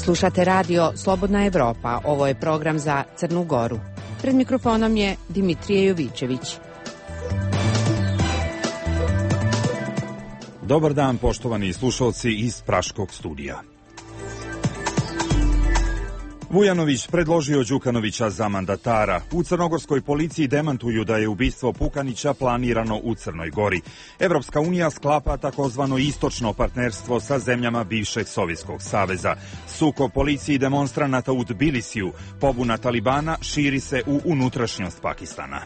Slušate radio Slobodna Evropa. Ovo je program za Crnu Goru. Pred mikrofonom je Dimitrije Jovićević. Dobar dan, poštovani slušalci iz Praškog studija. Vujanović predložio Đukanovića za mandatara. U crnogorskoj policiji demantuju da je ubistvo Pukanića planirano u Crnoj Gori. Evropska unija sklapa takozvano istočno partnerstvo sa zemljama bivšeg Sovjetskog saveza. Sukob policiji i demonstranata u Tbilisiju, pobuna Talibana širi se u unutrašnjost Pakistana.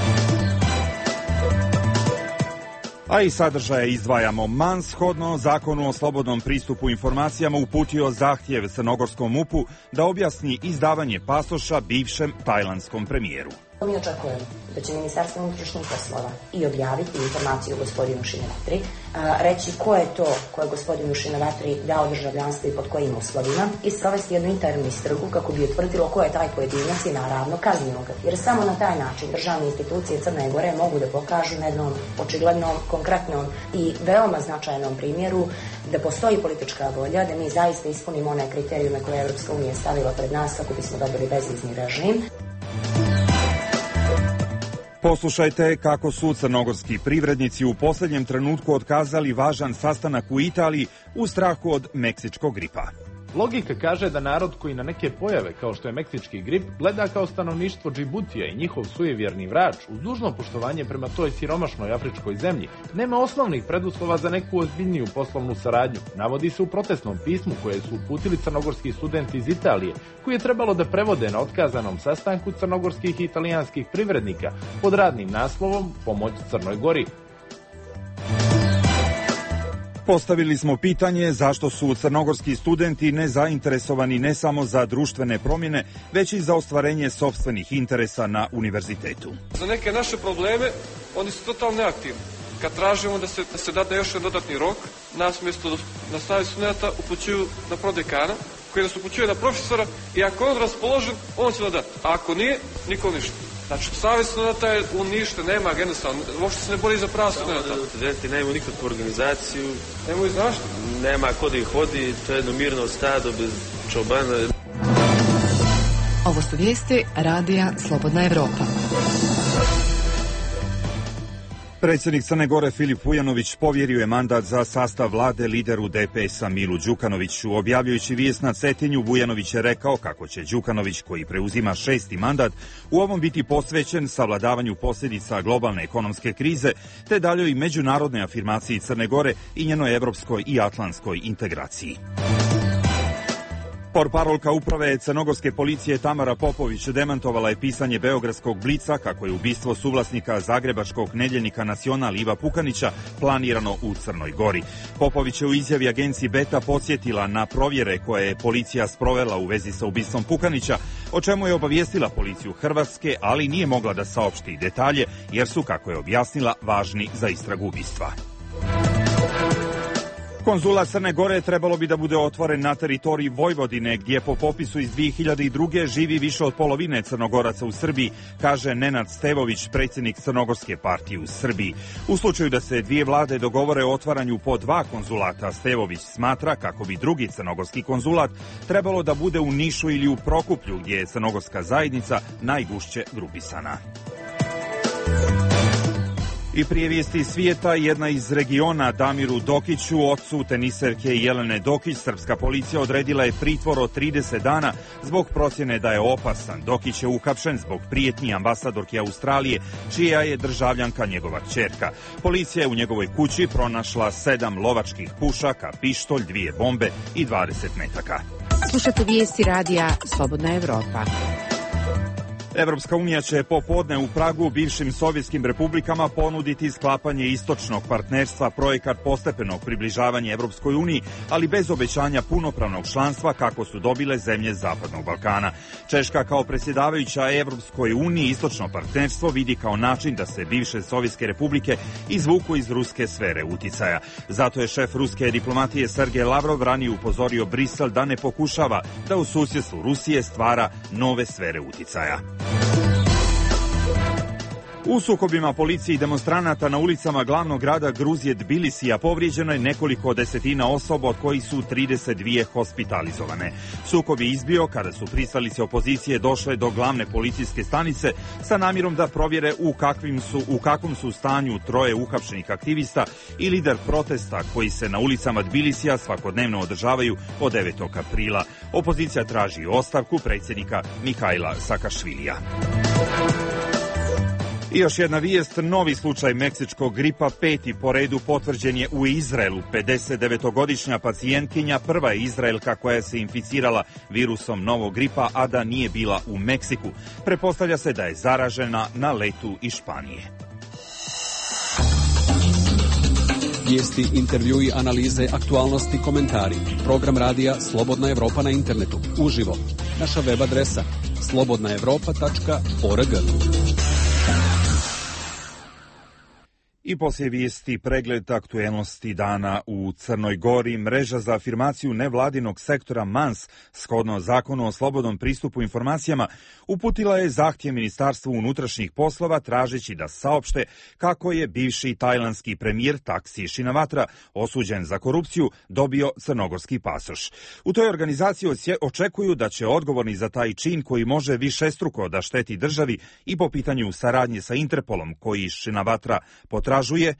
A i sadržaje izdvajamo. MAN shodno zakonu o slobodnom pristupu informacijama uputio zahtjev crnogorskom MUP-u da objasni izdavanje pasoša bivšem tajlandskom premijeru. Mi očekujemo da će Ministarstvo unutrašnjih poslova i objaviti informaciju o gospodinu Šinovatri, reći ko je to ko je gospodinu Šinovatri dao državljanstvo i pod kojim uslovima i sprovesti jednu internu istragu kako bi utvrdilo ko je taj pojedinac i naravno kaznilo ga. Jer samo na taj način državne institucije Crne Gore mogu da pokažu na jednom očiglednom, konkretnom i veoma značajnom primjeru da postoji politička volja, da mi zaista ispunimo one kriterijume koje je Evropska unija stavila pred nas kako bismo dobili bezvizni režim. Poslušajte kako su crnogorski privrednici u posljednjem trenutku otkazali važan sastanak u Italiji u strahu od meksičkog gripa. Logika kaže da narod koji na neke pojave, kao što je meksički grip, gleda kao stanovništvo Džibutija i njihov sujevjerni vrač, uz dužno poštovanje prema toj siromašnoj afričkoj zemlji, nema osnovnih preduslova za neku ozbiljniju poslovnu saradnju. Navodi se u protestnom pismu koje su uputili crnogorski studenti iz Italije, koji je trebalo da prevode na otkazanom sastanku crnogorskih i italijanskih privrednika pod radnim naslovom Pomoć Crnoj Gori. Postavili smo pitanje zašto su crnogorski studenti nezainteresovani ne samo za društvene promjene, već i za ostvarenje sopstvenih interesa na univerzitetu. Za neke naše probleme oni su totalno neaktivni. Kad tražimo da se dade još jedan dodatni rok, nas mjesto na Savjet studenata upućuju na prodekana, koji nas upućuje na profesora i ako je on raspoložen, on će dodati. A ako nije, niko ništa. Znači, Savjet studenata je uništen, nema agensa, uopšte se ne bori za prava studenata. Studenti nemaju nikakvu organizaciju. Nemaju zašto? Nema ko da ih vodi, to je jedno mirno stado bez čobana. Ovo su vijesti Radija Slobodna Evropa. Predsjednik Crne Gore Filip Vujanović povjerio je mandat za sastav vlade lideru DPS-a Milu Đukanoviću. Objavljujući vijest na Cetinju, Vujanović je rekao kako će Đukanović, koji preuzima 6. mandat, u ovom biti posvećen savladavanju posljedica globalne ekonomske krize, te daljoj međunarodnoj afirmaciji Crne Gore i njenoj evropskoj i atlantskoj integraciji. Portparolka uprave crnogorske policije Tamara Popović demantovala je pisanje beogradskog Blica kako je ubistvo suvlasnika zagrebačkog nedjeljnika Nacional Iva Pukanića planirano u Crnoj Gori. Popović je u izjavi agenciji Beta podsjetila na provjere koje je policija sprovela u vezi sa ubistvom Pukanića, o čemu je obavijestila policiju Hrvatske, ali nije mogla da saopšti detalje jer su, kako je objasnila, važni za istragu ubistva. Konzulat Crne Gore trebalo bi da bude otvoren na teritoriji Vojvodine, gdje po popisu iz 2002. živi više od polovine Crnogoraca u Srbiji, kaže Nenad Stevović, predsjednik Crnogorske partije u Srbiji. U slučaju da se dvije vlade dogovore o otvaranju po 2 konzulata, Stevović smatra kako bi drugi crnogorski konzulat trebalo da bude u Nišu ili u Prokuplju, gdje je crnogorska zajednica najgušće grupisana. I prije vijesti svijeta, jedna iz regiona, Damiru Dokiću, ocu teniserke Jelene Dokić, srpska policija odredila je pritvor od 30 dana zbog procjene da je opasan. Dokić je uhapšen zbog prijetnji ambasadorke Australije, čija je državljanka njegova kćerka. Policija je u njegovoj kući pronašla 7 lovačkih pušaka, pištolj, 2 bombe i 20 metaka. Slušate vijesti Radija Slobodna Evropa. Evropska unija će popodne u Pragu bivšim sovjetskim republikama ponuditi sklapanje istočnog partnerstva, projekat postepenog približavanja Evropskoj uniji, ali bez obećanja punopravnog članstva kako su dobile zemlje Zapadnog Balkana. Češka kao predsjedavajuća Evropskoj uniji istočno partnerstvo vidi kao način da se bivše sovjetske republike izvuku iz ruske sfere uticaja. Zato je šef ruske diplomatije Sergej Lavrov ranije upozorio Brisel da ne pokušava da u susjedstvu Rusije stvara nove sfere uticaja. U sukobima policije i demonstranata na ulicama glavnog grada Gruzije Tbilisija povrijeđeno je nekoliko desetina osoba, od kojih su 32 hospitalizovane. Sukob je izbio kada su pristalice opozicije došle do glavne policijske stanice sa namjerom da provjere u kakvom su stanju troje uhapšenih aktivista i lider protesta koji se na ulicama Tbilisija svakodnevno održavaju od 9. aprila. Opozicija traži ostavku predsjednika Mihajla Sakašvilija. I još jedna vijest, novi slučaj meksičkog gripa, 5. po redu, potvrđen je u Izraelu. 59-godišnja pacijentkinja prva je Izraelka koja se inficirala virusom novog gripa, a da nije bila u Meksiku. Pretpostavlja se da je zaražena na letu iz Španije. Vijesti, intervjui, analize, aktualnosti, komentari. Program radija Slobodna Evropa na internetu. Uživo. Naša web adresa slobodnaevropa.org. I poslije vijesti pregled aktuelnosti dana u Crnoj Gori. Mreža za afirmaciju nevladinog sektora MANS, shodno zakonu o slobodnom pristupu informacijama, uputila je zahtjev Ministarstvu unutrašnjih poslova tražeći da saopšte kako je bivši tajlandski premijer Taksi Shinawatra, osuđen za korupciju, dobio crnogorski pasoš. U toj organizaciji očekuju da će odgovorni za taj čin, koji može višestruko da šteti državi, i po pitanju saradnje sa Interpolom koji Shinawatra potražuje,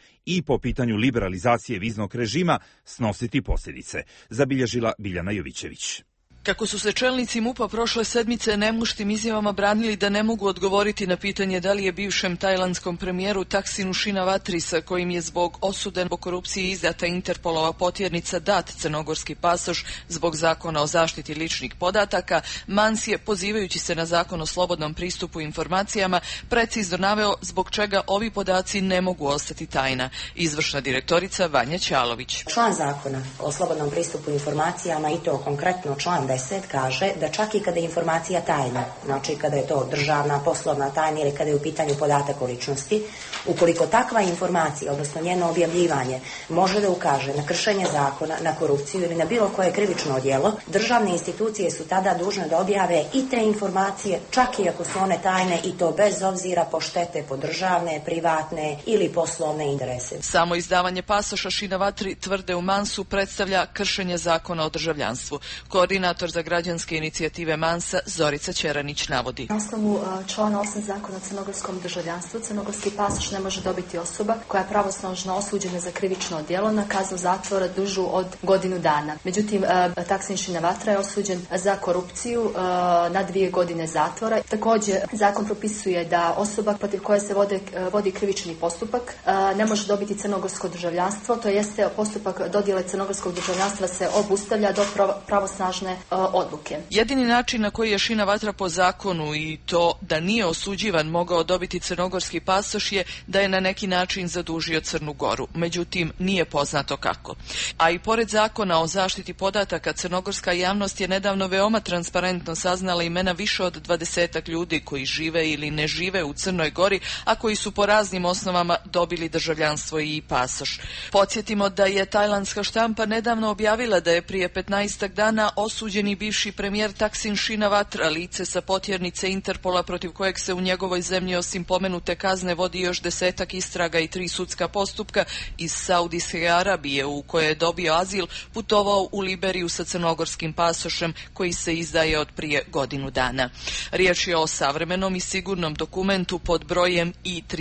i po pitanju liberalizacije viznog režima snositi posljedice, zabilježila Biljana Jovićević. Kako su se čelnici MUP-a prošle sedmice nemuštim izjavama branili da ne mogu odgovoriti na pitanje da li je bivšem tajlandskom premijeru Taksinu Shinawatri, sa kojim je zbog osude po korupciji izdata Interpolova potjernica, dat crnogorski pasoš zbog zakona o zaštiti ličnih podataka, MANS je, pozivajući se na zakon o slobodnom pristupu informacijama, precizno naveo zbog čega ovi podaci ne mogu ostati tajna. Izvršna direktorica Vanja Ćalović. Član zakona o slobodnom pristupu informacijama, i to konkretno član 10, kaže da čak i kada je informacija tajna, znači kada je to državna, poslovna tajna ili kada je u pitanju podatak o ličnosti, ukoliko takva informacija, odnosno njeno objavljivanje, može da ukaže na kršenje zakona, na korupciju ili na bilo koje krivično djelo, državne institucije su tada dužne da objave i te informacije, čak i ako su one tajne, i to bez obzira po štete po državne, privatne ili poslovne interese. Samo izdavanje pasoša Shinawatri, tvrde u MANS-u, predstavlja kršenje zakona o državljanstvu. Koordinator za građanske inicijative MANS-a Zorica Ćeranić navodi. Na osnovu člana 8 zakona o crnogorskom državljanstvu, crnogorski pasoš ne može dobiti osoba koja je pravosnažno osuđena za krivično djelo na kaznu zatvora dužu od godinu dana. Međutim, Taksin Shinawatra je osuđen za korupciju na 2 godine zatvora. Također, zakon propisuje da osoba protiv koje se vodi krivični postupak ne može dobiti crnogorsko državljanstvo, to jeste postupak dodjele crnogorskog državljanstva se obustavlja do pravosnažne odluke. Jedini način na koji je Shinawatra po zakonu, i to da nije osuđivan, mogao dobiti crnogorski pasoš je da je na neki način zadužio Crnu Goru. Međutim, nije poznato kako. A i pored zakona o zaštiti podataka, crnogorska javnost je nedavno veoma transparentno saznala imena više od 20 ljudi koji žive ili ne žive u Crnoj Gori, a koji su po raznim osnovama dobili državljanstvo i pasoš. Podsjetimo da je tajlandska štampa nedavno objavila da je prije 15 dana osuđeni bivši premijer Taksin Shinawatra, lice sa potjernice Interpola protiv kojeg se u njegovoj zemlji osim pomenute kazne vodi još 10 istraga i 3 sudska postupka, iz Saudijske Arabije, u kojoj je dobio azil, putovao u Liberiju sa crnogorskim pasošem koji se izdaje od prije godinu dana. Riječ je o savremenom i sigurnom dokumentu pod brojem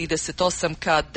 I38 KD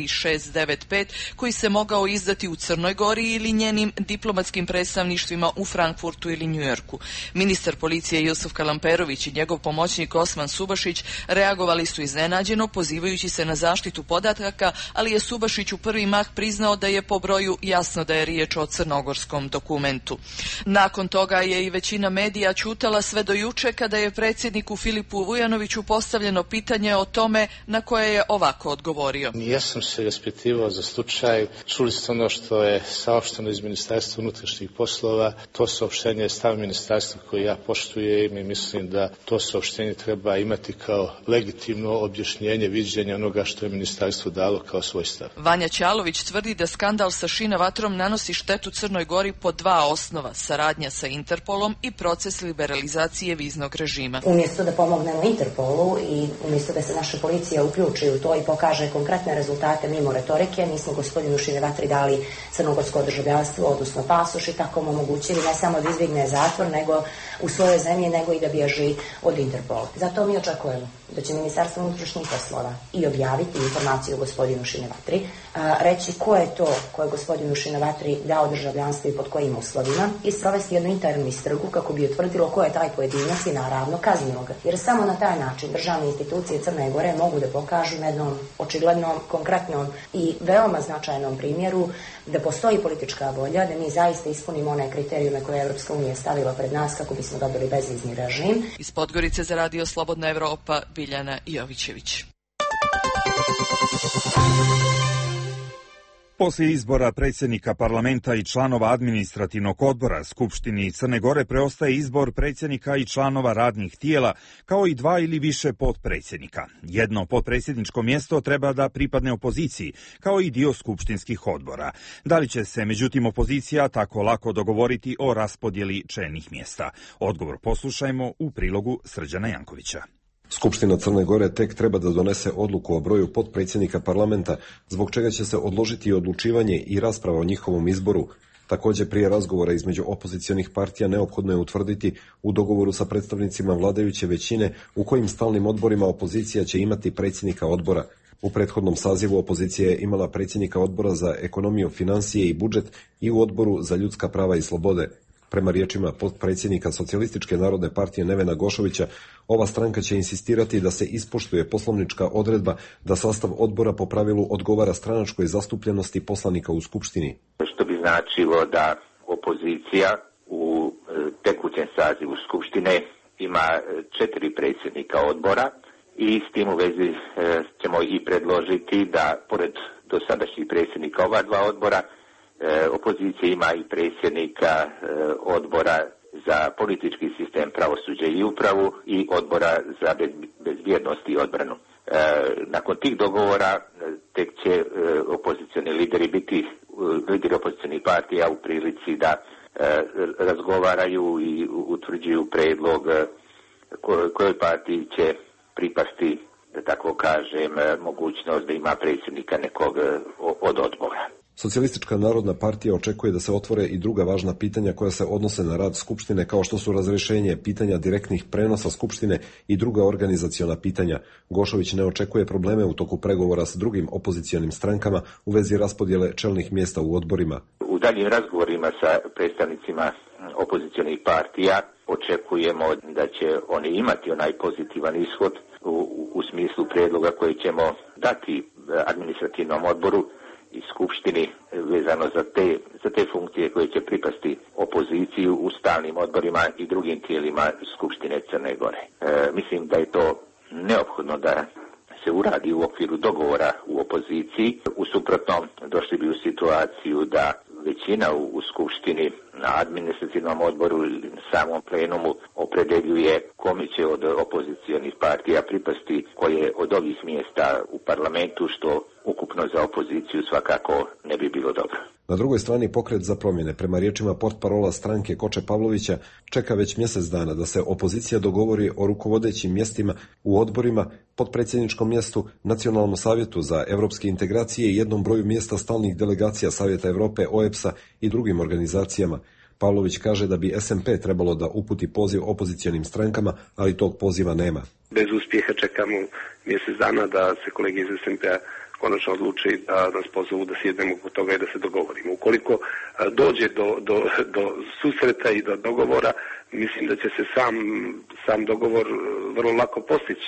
3695 koji se mogao izdati u Crnoj Gori ili njenim diplomatskim predstavništvima u Frankfurtu ili Njujorku. Ministar policije Jusuf Kalamperović i njegov pomoćnik Osman Subašić reagovali su iznenađeno, pozivajući se na zaštitu podataka, ali je Subašić u prvi mah priznao da je po broju jasno da je riječ o crnogorskom dokumentu. Nakon toga je i većina medija ćutala sve do juče, kada je predsjedniku Filipu Vujanoviću postavljeno pitanje o tome, na koje je ovako odgovorio. Ja sam se raspitivao za slučaj, čuli ste ono što je saopšteno iz Ministarstva unutrašnjih poslova, to saopštenje je stav ministarstva koje ja poštujem i mislim da to saopštenje treba imati kao legitimno objašnjenje viđenja onoga što je ministarstvo dalo kao svoj stav. Vanja Ćalović tvrdi da skandal sa Šina vatrom nanosi štetu Crnoj Gori po dva osnova: saradnja sa Interpolom i proces liberalizacije viznog režima. Umjesto da pomognemo Interpolu i umjesto da se naša policija uključi u to i pokaže konkretne rezultate mimo retorike, mi smo gospodinu Šine-Vatri dali crnogorsko državljanstvo, odnosno pasoš, i tako mu omogućili ne samo da izbjegne zatvor nego u svojoj zemlji, nego i da bježi od Interpola. Zato mi očekujemo da će Ministarstvo unutrašnjih poslova i objaviti informaciju o gospodinu Šine-Vatri, reći ko je to ko je gospodinu Šine-Vatri dao državljanstvo i pod kojim uslovima, i sprovesti jednu internu istragu kako bi utvrdilo ko je taj pojedinac i naravno kaznilo ga. Jer samo na taj način državne institucije Crne Gore mogu da pokažu na jednom očiglednom, konkretnom i veoma značajnom primjeru da postoji politička volja, da mi zaista ispunimo one kriterijume koje je Evropska unija stavila pred nas kako bismo dobili bezvizni režim. Iz Podgorice za Radio Slobodna Evropa, Biljana Jovićević. Poslije izbora predsjednika parlamenta i članova administrativnog odbora Skupštini Crne Gore preostaje izbor predsjednika i članova radnih tijela, kao i dva ili više potpredsjednika. Jedno potpredsjedničko mjesto treba da pripadne opoziciji, kao i dio skupštinskih odbora. Da li će se, međutim, opozicija tako lako dogovoriti o raspodjeli čelnih mjesta? Odgovor poslušajmo u prilogu Srđana Jankovića. Skupština Crne Gore tek treba da donese odluku o broju potpredsjednika parlamenta, zbog čega će se odložiti i odlučivanje i rasprava o njihovom izboru. Također, prije razgovora između opozicionih partija neophodno je utvrditi u dogovoru sa predstavnicima vladajuće većine u kojim stalnim odborima opozicija će imati predsjednika odbora. U prethodnom sazivu opozicija je imala predsjednika odbora za ekonomiju, financije i budžet i u odboru za ljudska prava i slobode. Prema riječima potpredsjednika Socijalističke narodne partije Nevena Gošovića, ova stranka će insistirati da se ispoštuje poslovnička odredba da sastav odbora po pravilu odgovara stranačkoj zastupljenosti poslanika u Skupštini. Što bi značilo da opozicija u tekućem sazivu Skupštine ima 4 predsjednika odbora i s tim u vezi ćemo i predložiti da pored dosadašnjih predsjednika ova dva odbora opozicija ima i predsjednika odbora za politički sistem, pravosuđe i upravu i odbora za bezbjednost i odbranu. Nakon tih dogovora tek će opozicioni lideri biti lideri opozicionih partija u prilici da razgovaraju i utvrđuju predlog kojoj partiji će pripasti, da tako kažem, mogućnost da ima predsjednika nekog od odbora. Socijalistička narodna partija očekuje da se otvore i druga važna pitanja koja se odnose na rad Skupštine, kao što su razrješenje pitanja direktnih prenosa Skupštine i druga organizaciona pitanja. Gošović ne očekuje probleme u toku pregovora s drugim opozicionim strankama u vezi raspodjele čelnih mjesta u odborima. U daljim razgovorima sa predstavnicima opozicionih partija očekujemo da će oni imati onaj pozitivan ishod u smislu prijedloga koji ćemo dati administrativnom odboru i Skupštini vezano za te funkcije koje će pripasti opoziciju u stalnim odborima i drugim tijelima Skupštine Crne Gore. Mislim da je to neophodno da se uradi u okviru dogovora u opoziciji. U suprotnom došli bi u situaciju da većina u Skupštini na administrativnom odboru ili na samom plenumu opredeljuje kome će od opozicionih partija pripasti koje od ovih mjesta u parlamentu, što ukupno za opoziciju svakako ne bi bilo dobro. Na drugoj strani Pokret za promjene, prema riječima portparola stranke Koče Pavlovića, čeka već mjesec dana da se opozicija dogovori o rukovodećim mjestima u odborima, potpredsjedničkom mjestu, Nacionalnom savjetu za europske integracije i jednom broju mjesta stalnih delegacija Savjeta Europe, OEBS-a i drugim organizacijama. Pavlović kaže da bi SMP trebalo da uputi poziv opozicionim strankama, ali tog poziva nema. Bez uspjeha čekamo mjesec dana da se kolege iz SMP-a konačno odluči da nas pozovu da sjednemo oko toga i da se dogovorimo. Ukoliko dođe do susreta i do dogovora, mislim da će se sam dogovor vrlo lako postići.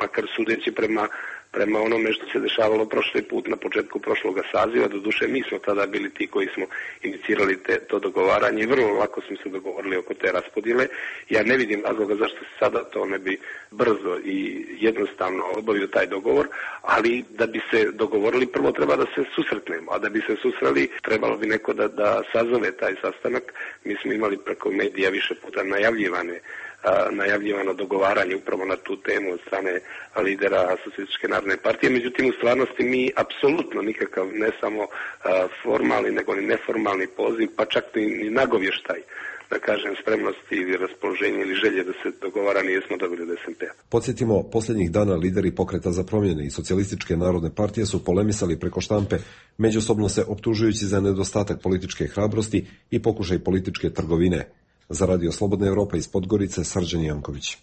makar sudeći prema onome što se dešavalo prošli put na početku prošloga saziva. Doduše, mi smo tada bili ti koji smo inicirali to dogovaranje i vrlo lako smo se dogovorili oko te raspodjele. Ja ne vidim razloga zašto se sada to ne bi brzo i jednostavno obavio taj dogovor, ali da bi se dogovorili prvo treba da se susretnemo, a da bi se susreli trebalo bi neko da sazove taj sastanak. Mi smo imali preko medija više puta najavljivano dogovaranje upravo na tu temu od strane lidera Socijalističke narodne partije. Međutim, u stvarnosti mi apsolutno nikakav ne samo formalni, nego ni neformalni poziv, pa čak ni nagovještaj, da kažem, spremnosti ili raspoloženje ili želje da se dogovara nismo dobili od SMP-a. Podsjetimo, posljednjih dana lideri Pokreta za promjene i Socijalističke narodne partije su polemisali preko štampe, međusobno se optužujući za nedostatak političke hrabrosti i pokušaj političke trgovine. Za Radio Slobodna Evropa iz Podgorice, Srđan Janković.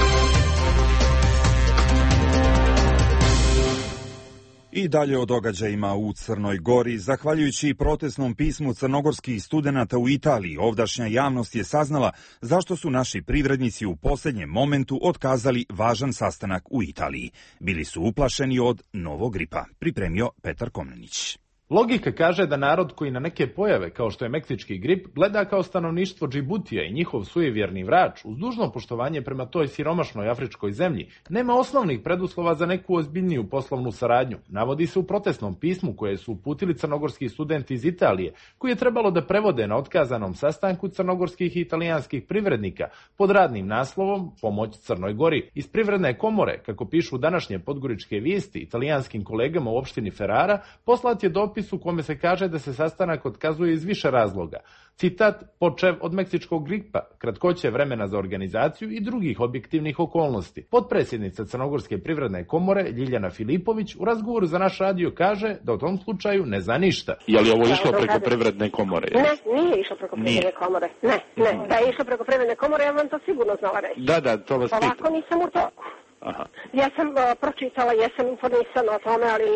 I dalje o događajima u Crnoj Gori. Zahvaljujući protestnom pismu crnogorskih studenata u Italiji, ovdašnja javnost je saznala zašto su naši privrednici u posljednjem momentu otkazali važan sastanak u Italiji. Bili su uplašeni od novog gripa. Pripremio Petar Komnenić. Logika kaže da narod koji na neke pojave, kao što je meksički grip, gleda kao stanovništvo Džibutija i njihov sujevjerni vrač, uz dužno poštovanje prema toj siromašnoj afričkoj zemlji, nema osnovnih preduslova za neku ozbiljniju poslovnu saradnju. Navodi se u protestnom pismu koje su uputili crnogorski studenti iz Italije, koji je trebalo da prevode na otkazanom sastanku crnogorskih i italijanskih privrednika pod radnim naslovom Pomoć Crnoj Gori. Iz Privredne komore, kako pišu današnje podgoričke vijesti, italijanskim kolegama u opštini Ferrara, poslat je dopis u kome se kaže da se sastanak otkazuje iz više razloga. Citat, počev od meksičkog gripa, kratkoće vremena za organizaciju i drugih objektivnih okolnosti. Potpredsjednica Crnogorske privredne komore Ljiljana Filipović u razgovoru za naš radio kaže da u tom slučaju ne zna ništa. Je li ovo išlo preko privredne komore? Ne, nije išlo preko privredne komore. Ne. Da je išlo preko privredne komore, ja vam to sigurno znala reći. Da, to vas pitam. Ovako nisam u toku. Aha. Ja sam pročitala, jesam informisana o tome, ali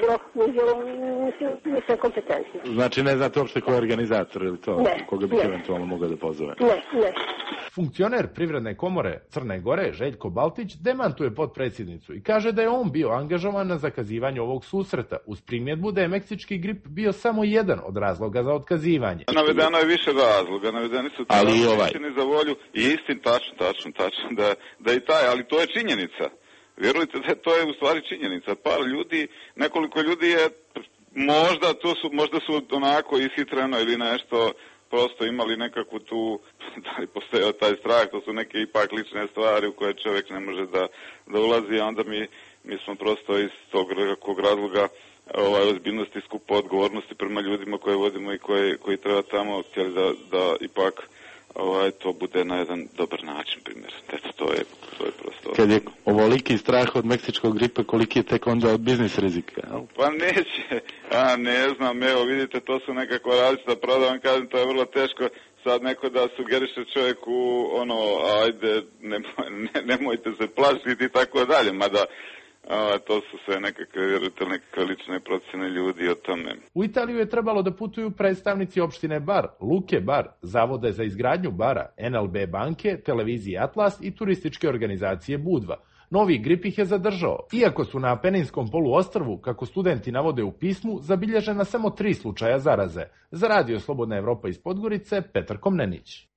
nisam kompetentna. Znači ne znate uopšte ko je organizator ili to? Ne. Koga bi eventualno mogao da pozove? Ne. Funkcioner Privredne komore Crne Gore, Željko Baltić, demantuje potpredsjednicu i kaže da je on bio angažovan na zakazivanju ovog susreta, uz primjedbu da je meksički grip bio samo jedan od razloga za otkazivanje. Navedeno je više razloga, navedeni su istini za volju i istin, tačno, da je taj, ali to je činjenica. Vjerujte da to je u stvari činjenica. Nekoliko ljudi je možda su onako ishitreno ili nešto, prosto imali nekakvu tu, da li postojao taj strah, to su neke ipak lične stvari u koje čovjek ne može da ulazi, a onda mi smo prosto iz tog nekakvog razloga ozbiljnosti, skupa odgovornosti prema ljudima koje vodimo i koji treba tamo, htjeli da ipak to bude na jedan dobar način, primjer. Eto, to je prosto... Kad je ovoliki strah od meksičkog gripa, koliki je tek onda od biznis rizika? Pa neće, ne znam, evo vidite, to su nekako različita prava, da vam kažem, to je vrlo teško sad neko da sugeriše čovjeku ajde, nemojte se plašiti i tako dalje, mada to su sve nekakve lične procjene ljudi o tome. U Italiju je trebalo da putuju predstavnici opštine Bar, Luke Bar, Zavode za izgradnju Bara, NLB banke, televizije Atlas i turističke organizacije Budva. Novi grip ih je zadržao, iako su na Apeninskom poluostrvu, kako studenti navode u pismu, zabilježena samo 3 slučaja zaraze. Za Radio Slobodna Evropa iz Podgorice, Petar Komnenić.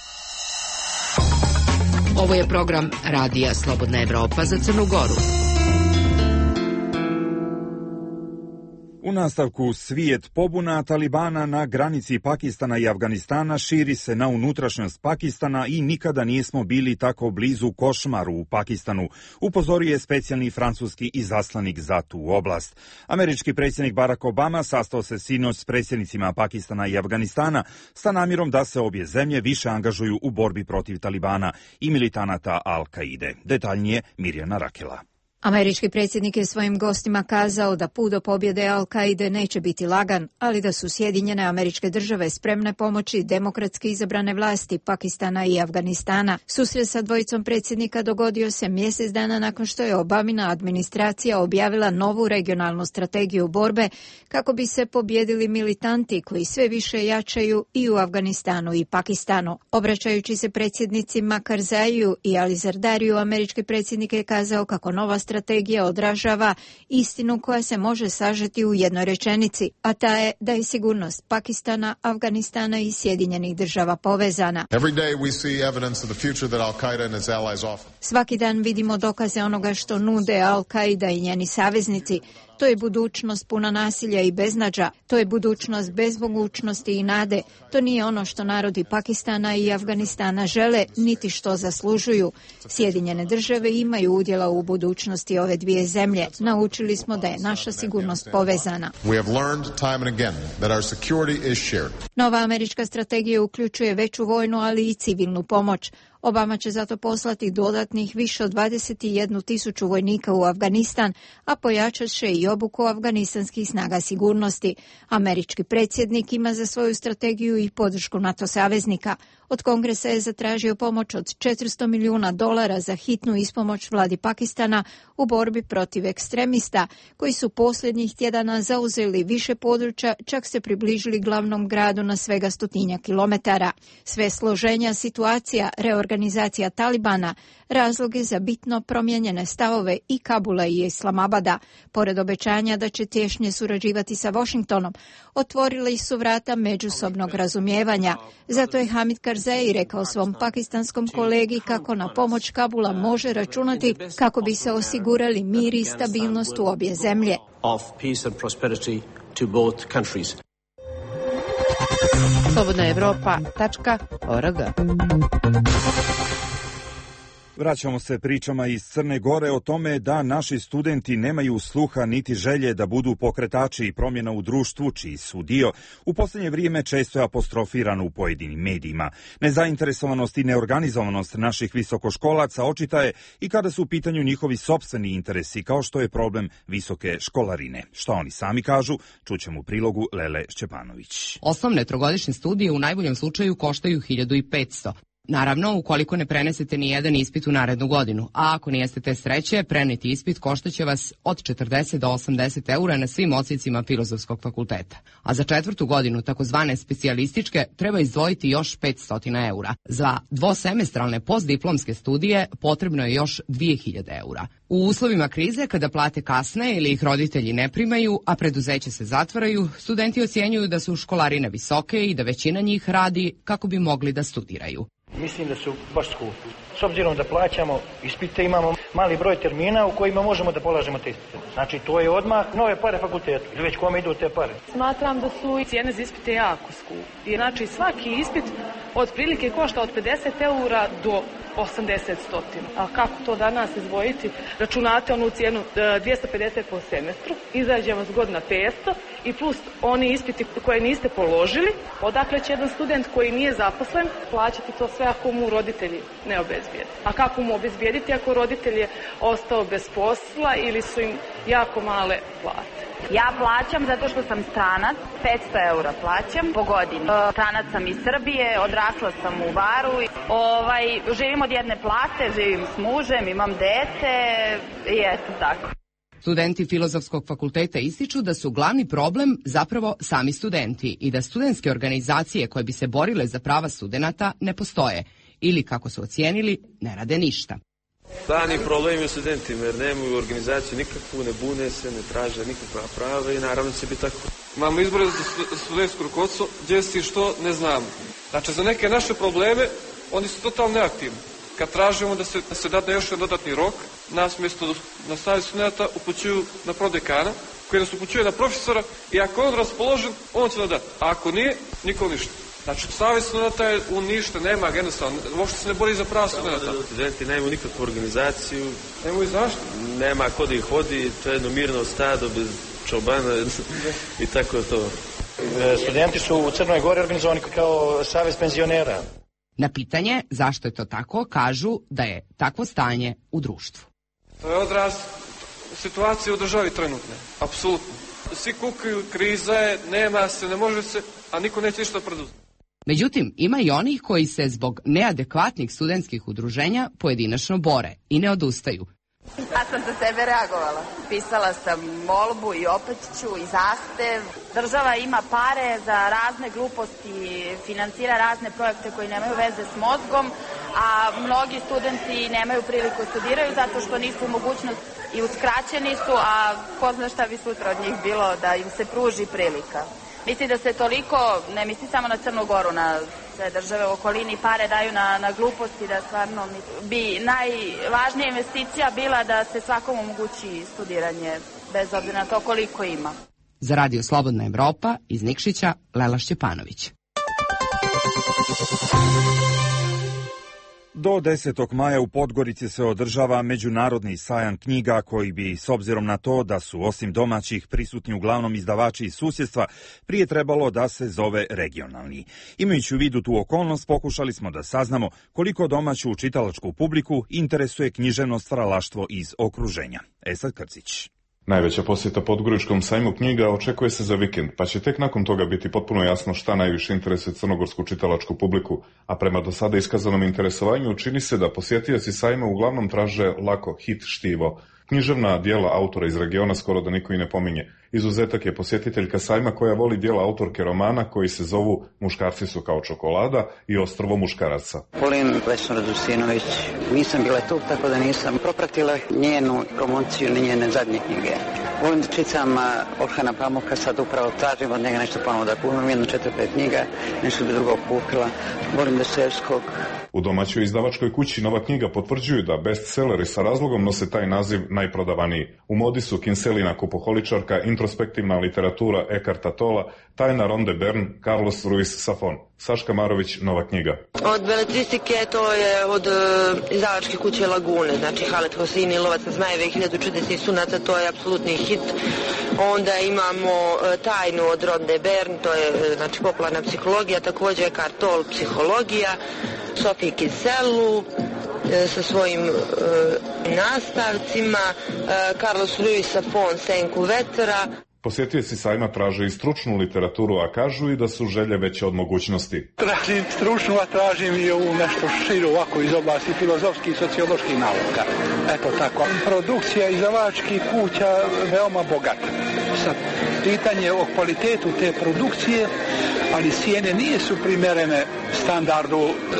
Ovo je program Radija Slobodna Evropa za Crnu Goru. U nastavku svijet pobuna Talibana na granici Pakistana i Afganistana širi se na unutrašnjost Pakistana i nikada nismo bili tako blizu košmaru u Pakistanu, upozorio je specijalni francuski izaslanik za tu oblast. Američki predsjednik Barack Obama sastao se sinoć s predsjednicima Pakistana i Afganistana sa namjerom da se obje zemlje više angažuju u borbi protiv Talibana i militanata Al-Kaide. Detaljnije Mirjana Rakela. Američki predsjednik je svojim gostima kazao da put do pobjede Al-Kaide neće biti lagan, ali da su Sjedinjene Američke Države spremne pomoći demokratski izabrane vlasti Pakistana i Afganistana. Susret sa dvojicom predsjednika dogodio se mjesec dana nakon što je Obamina administracija objavila novu regionalnu strategiju borbe kako bi se pobjedili militanti koji sve više jačaju i u Afganistanu i Pakistanu. Obraćajući se predsjednicima Karzaiu i Ali Zardariju, američki predsjednik je kazao kako nova strategija odražava istinu koja se može sažeti u jednoj rečenici, a ta je da je sigurnost Pakistana, Afganistana i Sjedinjenih Država povezana. Svaki dan vidimo dokaze onoga što nude Al-Kaida i njeni saveznici. To je budućnost puna nasilja i beznađa. To je budućnost bez mogućnosti i nade. To nije ono što narodi Pakistana i Afganistana žele, niti što zaslužuju. Sjedinjene Države imaju udjela u budućnosti ove dvije zemlje. Naučili smo da je naša sigurnost povezana. Nova američka strategija uključuje veću vojnu, ali i civilnu pomoć. Obama će zato poslati dodatnih više od 21.000 vojnika u Afganistan, a pojačat će i obuku afganistanskih snaga sigurnosti. Američki predsjednik ima za svoju strategiju i podršku NATO saveznika. Od Kongresa je zatražio pomoć od $400 milijuna za hitnu ispomoć vladi Pakistana u borbi protiv ekstremista, koji su posljednjih tjedana zauzeli više područja, čak se približili glavnom gradu na svega 100 kilometara. Sve složenja situacija, reorganizacija Talibana, razloge za bitno promijenjene stavove i Kabula i Islamabada, pored obećanja da će tješnje surađivati sa Washingtonom, otvorili su vrata međusobnog razumijevanja. Zato je Hamid Karzai rekao svom pakistanskom kolegi kako na pomoć Kabula može računati kako bi se osigurali mir i stabilnost u obje zemlje. slobodnaevropa.org. Vraćamo se pričama iz Crne Gore o tome da naši studenti nemaju sluha niti želje da budu pokretači promjena u društvu, čiji su dio u posljednje vrijeme često je apostrofiran u pojedinim medijima. Nezainteresovanost i neorganizovanost naših visokoškolaca očita je i kada su u pitanju njihovi sopstveni interesi, kao što je problem visoke školarine. Što oni sami kažu, čućemo u prilogu Lele Šćepanović. Osnovne trogodišnje studije u najboljem slučaju koštaju 1.500. Naravno, ukoliko ne prenesete ni jedan ispit u narednu godinu, a ako nijeste te sreće, preneti ispit koštaće vas od 40 do 80 eura na svim odsjecima Filozofskog fakulteta. A za četvrtu godinu, takozvane specijalističke, treba izdvojiti još 500 eura. Za dvosemestralne postdiplomske studije potrebno je još 2000 eura. U uslovima krize, kada plate kasne ili ih roditelji ne primaju, a preduzeće se zatvaraju, studenti ocjenjuju da su školarine visoke i da većina njih radi kako bi mogli da studiraju. Mislim da su baš skupi. S obzirom da plaćamo ispite, imamo mali broj termina u kojima možemo da polažemo te ispite. Znači, to je odmah nove pare fakultetu. Ili već kome idu te pare? Smatram da su cijene za ispite jako skupi. Znači, svaki ispit otprilike košta od 50 eura do 80 stotina. A kako to danas izdvojiti? Računate onu cijenu 250 po semestru, izađe vas godina 500 i plus oni ispiti koje niste položili, odakle će jedan student koji nije zaposlen plaćati to sve ako mu roditelji ne obezbijede. A kako mu obezbijediti ako roditelj je ostao bez posla ili su im jako male plate? Ja plaćam zato što sam stranac, 500 eura plaćam po godini. Stranac sam iz Srbije, odrasla sam u Varu. Živim od jedne plate, živim s mužem, imam dete i eto tako. Studenti Filozofskog fakulteta ističu da su glavni problem zapravo sami studenti i da studentske organizacije koje bi se borile za prava studenata ne postoje ili, kako su ocijenili, ne rade ništa. Glavni problem je studentima jer nemaju organizaciju nikakvu, ne bune se, ne traže nikakva prava i naravno će biti tako. Imamo izbore za studentsko rukovodstvo, gdje si što ne znamo. Znači, za neke naše probleme oni su totalno neaktivni. Kad tražimo da se dadne još jedan dodatni rok, nas mjesto na savjet studenta upućuju na prodekana, koji nas upućuje na profesora i ako je on raspoložen, on će nam dati. A ako nije, nikom ništa. Znači, savjet studenta je uništen, nema ga jednostavno, uopšte se ne bori za prava studenta. Studenti nemaju nikakvu organizaciju. Nemaju zašto? Nema ko da ih vodi, to je jedno mirno stado bez čobana i tako je to. Studenti su u Crnoj Gori organizovani kao savez penzionera. Na pitanje zašto je to tako, kažu da je takvo stanje u društvu. To je odraz situacije u državi trenutne. Apsolutno. Svi kukaju, kriza je, nema se, ne može se, a niko neće ništa preduzeti. Međutim, ima i onih koji se zbog neadekvatnih studentskih udruženja pojedinačno bore i ne odustaju. Ja sam za sebe reagovala. Pisala sam molbu i opet ću i zahtev. Država ima pare za razne gluposti, financira razne projekte koji nemaju veze s mozgom, a mnogi studenti nemaju priliku studiraju zato što nisu u mogućnosti i uskraćeni su, a ko zna šta bi sutra od njih bilo da im se pruži prilika. Mislim da se toliko, ne mislim samo na Crnu Goru, na sve države u okolini pare daju na gluposti, da stvarno bi najvažnija investicija bila da se svakom omogući studiranje, bez obzira na to koliko ima. Za Radio Slobodna Evropa iz Nikšića, Lela Šćepanović. Do 10. maja u Podgorici se održava Međunarodni sajam knjiga koji bi, s obzirom na to da su osim domaćih prisutni uglavnom izdavači iz susjedstva, prije trebalo da se zove regionalni. Imajući u vidu tu okolnost, pokušali smo da saznamo koliko domaću čitalačku publiku interesuje književno stvaralaštvo iz okruženja. Esad Krcić. Najveća posjeta Podgoričkom sajmu knjiga očekuje se za vikend, pa će tek nakon toga biti potpuno jasno šta najviše interesuje crnogorsku čitalačku publiku, a prema do sada iskazanom interesovanju čini se da posjetioci sajma uglavnom traže lako hit štivo. Književna dijela autora iz regiona skoro da niko i ne pominje. Izuzetak je posjetiteljka sajma koja voli dijela autorke romana koji se zovu Muškarci su kao čokolada i Ostrvo muškaraca. Volim Vesnu Radosinović. Nisam bila tu, tako da nisam propratila njenu promociju ni njene zadnje knjige. Volim da čitam Orhana Pamuka, sad upravo tražim od njega nešto ponovo da imam jedno 4-5 knjiga, nešto bi drugo kupila. Volim Dostojevskog. U domaćoj izdavačkoj kući Nova knjiga potvrđuju da bestselleri sa razlogom nose taj naziv najprodavaniji. U modi su Kinselina kupoholičarka, introspektivna literatura Ekarta Tola, tajna Ronde Bern, Carlos Ruiz Safon. Saška Marović, Nova knjiga. Od beletristike to je od izdavačke kuće Lagune, znači Halet Hosini, Lovac na zmajeve i 1000 čudesnih sunaca, to je apsolutni hit. Onda imamo tajnu od Ronde Bern, to je znači popularna psihologija, također Ekart Tolle, psihologija, Sofiji Kiselu sa svojim nastavcima, Carlos Ruiz Safon, Senku vetra. Posjetioci sajma traže i stručnu literaturu, a kažu i da su želje veće od mogućnosti. Tražim stručnu, a tražim i ovu nešto širu ovako iz oblasti filozofskih i socioloških nauka. Eto tako. Produkcija izdavačkih kuća veoma bogata. Sad, pitanje o kvalitetu te produkcije, ali cijene nisu primerene standardu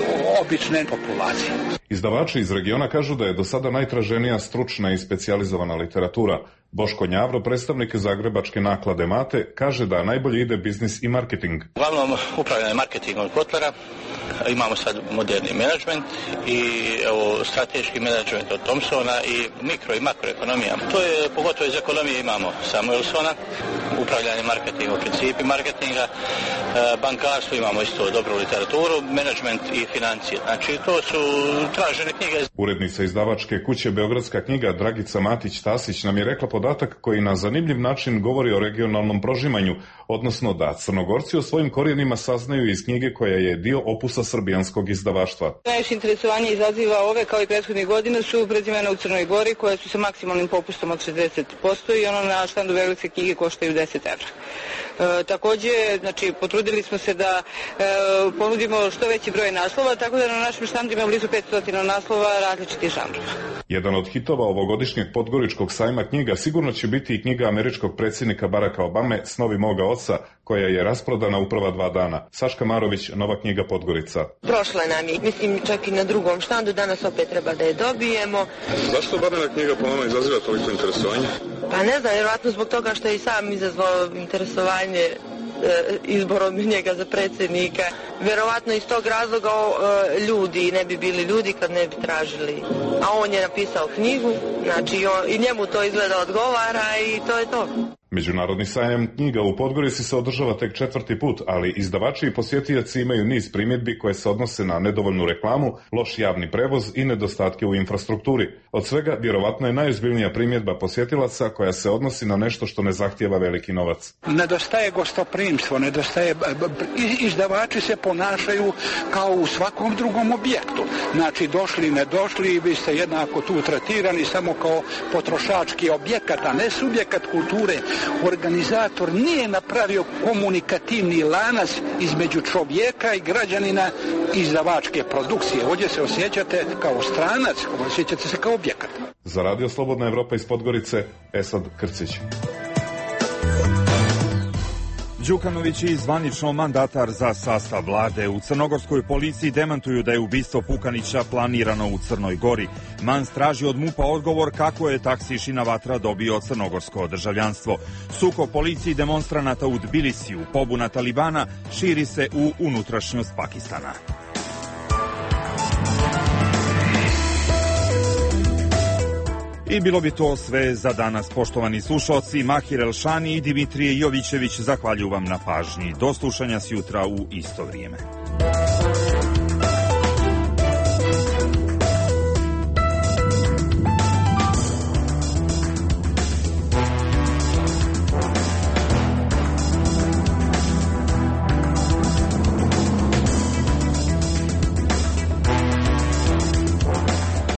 obične populacije. Izdavači iz regiona kažu da je do sada najtraženija stručna i specijalizovana literatura. Boško Njavro, predstavnik zagrebačke naklade Mate, kaže da najbolje ide biznis i marketing. Uglavnom upravljanje marketingom Kotlera, imamo sad moderni menadžment i strateški menadžment od Thompsona i mikro i makroekonomija. To je, pogotovo iz ekonomije imamo Samuelsona, upravljanje marketingom, principi marketinga, bankarstvo imamo isto dobru literaturu, menadžment i financije. Znači to su tražene knjige. Urednica izdavačke kuće Beogradska knjiga Dragica Matić-Tasić nam je rekla podatak koji na zanimljiv način govori o regionalnom prožimanju, odnosno da Crnogorci o svojim korijenima saznaju iz knjige koja je dio opusa srbijanskog izdavaštva. Najviše interesovanje izaziva ove, kao i prethodnih godina, su prezimena u Crnoj Gori koje su sa maksimalnim popustom od 60% i ono na štandu Beogradske knjige koštaju 10 evra. Također, znači, potrudili smo se da ponudimo što veći broj naslova, tako da na našem štandu ima blizu 500 naslova različitih žanrova. Jedan od hitova ovogodišnjeg Podgoričkog sajma knjiga sigurno će biti i knjiga američkog predsjednika Baracka Obame Snovi moga oca, koja je rasprodana u prva 2 dana. Saška Marović, Nova knjiga Podgorica. Prošla nam je, mislim čak i na drugom štandu, danas opet treba da je dobijemo. Zašto Barina knjiga po vama izaziva toliko interesovanje? Pa ne znam, vjerojatno zbog toga što je i sam izazvao interesovanje izborom njega za predsjednika. Vjerovatno iz tog razloga ljudi ne bi bili ljudi kad ne bi tražili. A on je napisao knjigu, znači i njemu to izgleda odgovara i to je to. Međunarodni sajam knjiga u Podgorici se održava tek 4. put, ali izdavači i posjetioci imaju niz primjedbi koje se odnose na nedovoljnu reklamu, loš javni prevoz i nedostatke u infrastrukturi. Od svega, vjerovatno je najozbiljnija primjedba posjetilaca koja se odnosi na nešto što ne zahtijeva veliki novac. Nedostaje gostoprimstvo, nedostaje, izdavači se ponašaju kao u svakom drugom objektu. Znači, došli, ne došli, vi ste jednako tu tretirani samo kao potrošački objekat, a ne subjekat kulture. Organizator nije napravio komunikativni lanac između čovjeka i građanina izdavačke produkcije. Ovdje se osjećate kao stranac, osjećate se kao objekat. Za Radio Slobodna Evropa iz Podgorice, Esad Krcić. Đukanović i zvanično mandatar za sastav vlade. U crnogorskoj policiji demantuju da je ubistvo Pukanića planirano u Crnoj Gori. Mans traži od MUP-a odgovor kako je taksišina Vatra dobio crnogorsko državljanstvo. Sukob policiji i demonstranata u Tbilisiju, pobuna Talibana širi se u unutrašnjost Pakistana. I bilo bi to sve za danas, poštovani slušalci. Mahir Elšani i Dimitrije Jovićević zahvaljuju vam na pažnji. Do slušanja sjutra u isto vrijeme.